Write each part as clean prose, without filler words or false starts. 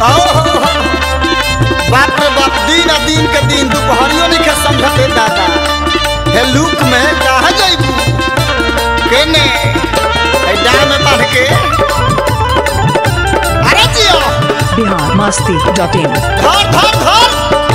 बाप रे बाप दिन आ दिन के दिन दोपहरियों नहीं के समझते दादा हे लुक में कहाँ जाइबू केने ए डाल में पढ़ के अरे जियो biharmasti.in धर धर धर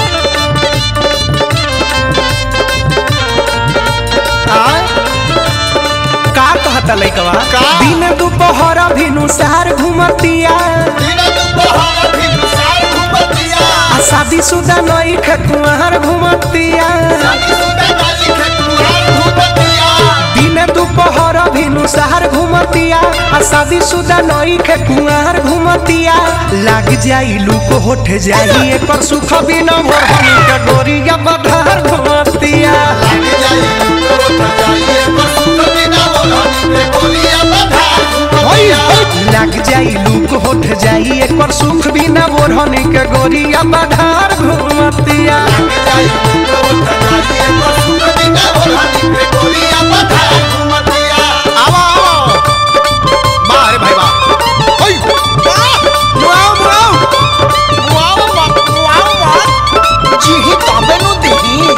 का कहता लइकवा का? दिन दोपहर भिनु शहर घुमतिया दिन दोपहर भी साल घूमतिया शादीशुदा नई कुंवर घुमतिया शादीशुदा वाली के कुहार घूमतिया दिन दोपहर भिनु शहर घुमतिया शादीशुदा नई कुंवर घुमतिया लाग जाई लूक होठ जाई एकर सुख बिना भोर हनी के गोरिया बधार घुमतिया लग जाई तो जाइए बसुत बिना बोलनी पे गोलियां बधा घूमतिया लाग जाई लूक होठ जाई एकर सुख बिना भोर हनी के गोरिया बधार घुमतिया लग जाई तो जाइए बसुत बिना बोलनी पे गोलियां बधा घूमतिया आवा बाहर भाई बा ओए वाव जी ही तबे नु देही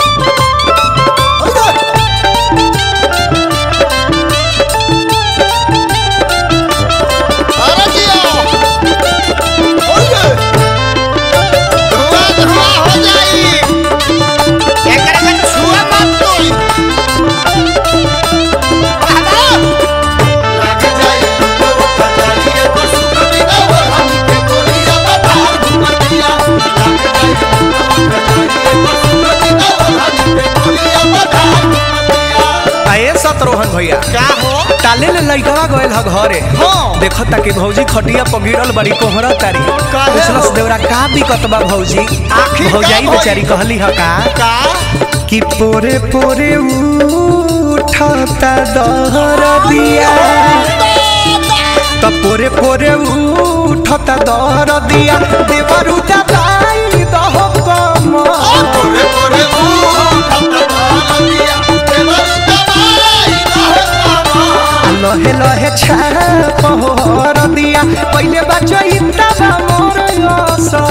अरे जियो ओए धुआ हो जाई एकरा के छुआ मत तोई लग जाई तो जाइए बसुत बिना बोलनी पे गोलियां बधा घूमतिया लग जाई तो जाइए बसुत बिना बोलनी पे गोलियां बधा घूमतिया आए सतरोहन भैया क्या हो ताले ले लइकवा गइल ह घरे हाँ। देखो ताकि भौजी खटिया पर गिरल बड़ी कोहरा तारी काहे पूछलस हो? देवरा का दिक्कत बा भौजी आखिर का भौजाई भौजी? बेचारी कहली ह का का कि पोरे पोरे उठता दहर दिया त पोरे पोरे उठता दहर दिया देवरू दबाई दह कम पोरे पोरे दिया देवर दबाई दह लहे लहे छाप होर दिया पहिले बच्चो इतना बा मोर आशा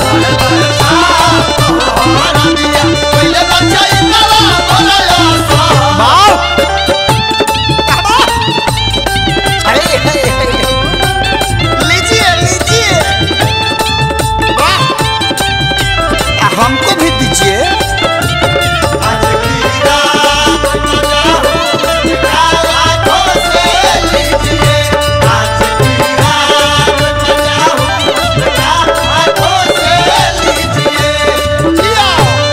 दिया पहले बच्चा इतना बोला बाव लीजिए लीजिए वाह हमको भी दीजिए आज की रात मजा हो आँखों से लीजिए आज की रात मजा हो आँखों से लीजिए जिया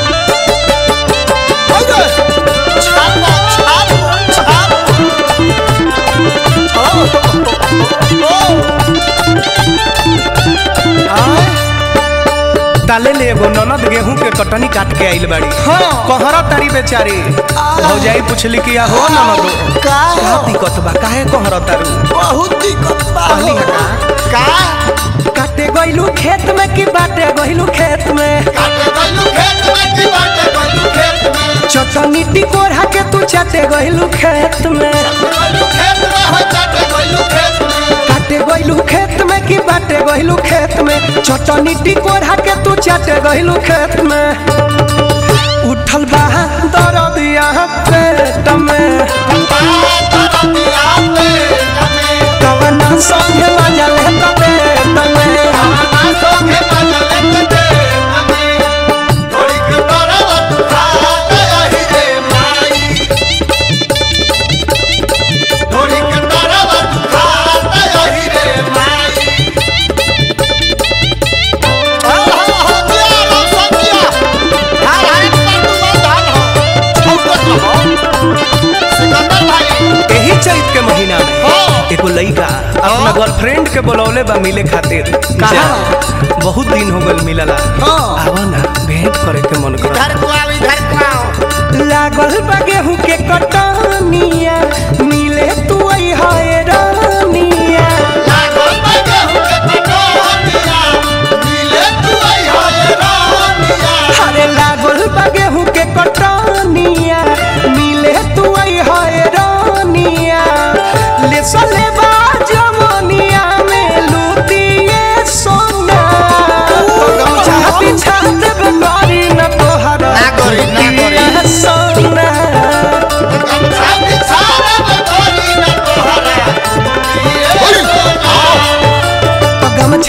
ओए छापो छापो ताले ले एगो ननद गेहूं के कटनी काट के आइल बाड़ी हाँ। कहरा तारी बेचारी भौजाई पूछली कि या हो ननद का का दिक्कत बा काहे कहरा तारू बहुत दिक्कत बा कहली है का काटे गइलू खेत में कि बाटे गइलू खेत में काटे गइलू खेत में की बाटे गइलू खेत में चटनी टिकोरा के तू चाटे गइलू खेत में गइलू खेत में हो चाटे गइलू खेत में काटे गइलू खेत में कि बाटे गइलू खेत में चटनी टिकोरा के तू चाटे गइलू खेत में उठल बा दरदिया पेट में दिया पे हमें कवना संगे मजा ले तबे तमे आना सोगे बदले ते हमें थोड़ी के बरवा तू खा गया ही रे माई थोड़ी के बरवा तू खा गया ही रे माई हो दिया रो सकिया हाय हाय तू धान हो छौकत हो सिकंदर भाई एही चैत के महीना में हाँ। एगो लइका अपना गर्लफ्रेंड के बुलौले बा मिले खातिर जा बहुत दिन हो गइल मिलला हाँ। आवा ना भेंट करे के मन कर इधर को आओ लागल बा गेहूं के कटनिया मिले तू आई हाय रानिया लागल बा गेहूं के कटनिया मिले तू आई हाय रानिया अरे लागल बा गेहूं के कटनिया मिले तू आई हाय रानिया ले सले बा जमनिया में लूटिए सोना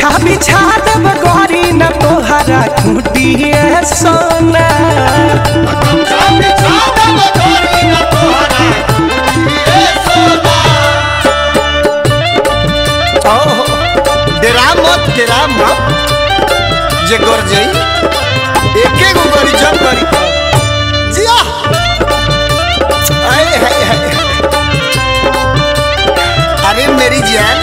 गमछा बिछा देब गोरी न तोहरा खूटी सोना गमछा बिछा देब गोरी न तोहरा खूटी सोना। ओहो डेरा मत जे गोर जाई एके गो गोरी जब करी जिया आए हाय अरे मेरी जान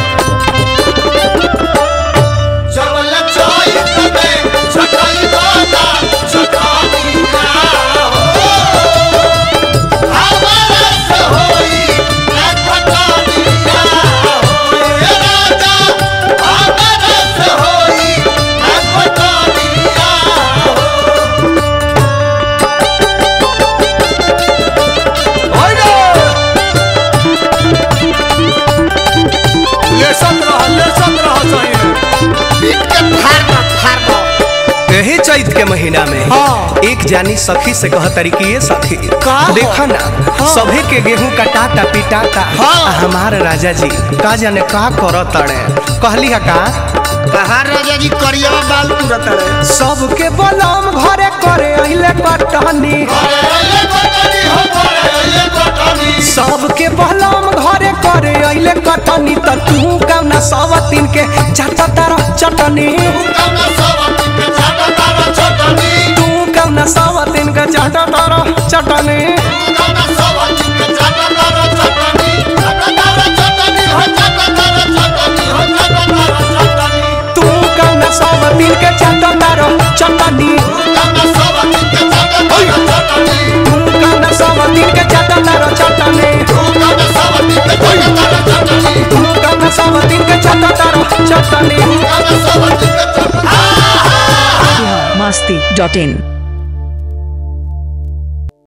जबल चाय तबे छटाई दादा छटानिया हो हमारा से होई ना खटानिया हो ए राजा हमारा से होई ना खटानिया हो। ओए लेसत रह चाहिए यही चैत के महीना में हाँ। एक जानी सखी से कह तरीके सखी का हो? देखा ना हाँ। सभी के गेहूं कटाता पिटाता हाँ। आ हमार राजा जी का जाने का कर तड़े कहली है का कहार राजा जी करिया बाल तुरत रे सबके बलम घरे करे अइले कटनी सबके बलम घरे करे अइले कटनी त तू कौना सवतीन के चाटा तारा चटनी तू कौना सवतीन के चाटा तारा चटनी तू कौना सवतीन के चाटा तारा चटनी तू कौना सवतीन के चाटा तारा चटनी तू कौना सवतीन के चाटा तारा चटनी biharmasti.in